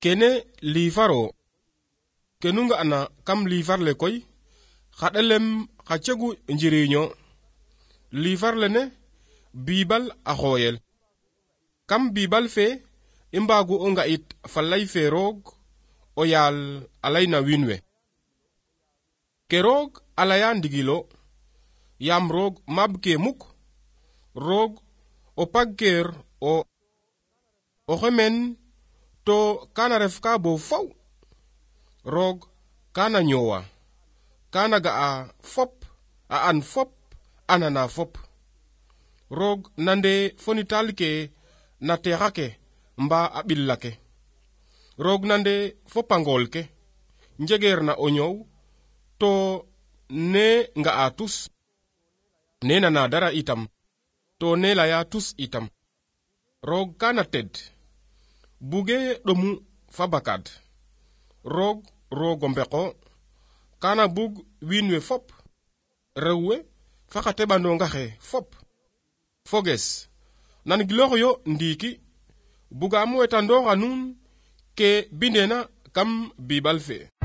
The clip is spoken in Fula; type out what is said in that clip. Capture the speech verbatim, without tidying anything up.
kene lifaro kenunga ana kam lifar le koy xadelem xa cegu njiriño lifar le ne bibal a xoyel kam bibal fe imbagu o nga it falay fe roog o yaal alay na winwe ke roog alaya ndigilo yam roog mab ke muk roog o pagker o o xemen to kana ref ka bo faw roog kana nyowa kana ga a fop a an fop anana fop roog nande fonital ke na texa ke mba a ɓilla ke roog nande fopangol ke njegeer na o ñow to ne nga a tus ne nana dara itam to ne laya tus itam roog kana ted buge ɗomu fa bakad roog roogo mbeko kana bug winwe fop rewwe fa xa teɓanonga xe fop foges nan gilox yo ndiki bugam wetandooxa nuun ke bindena kam bibal fe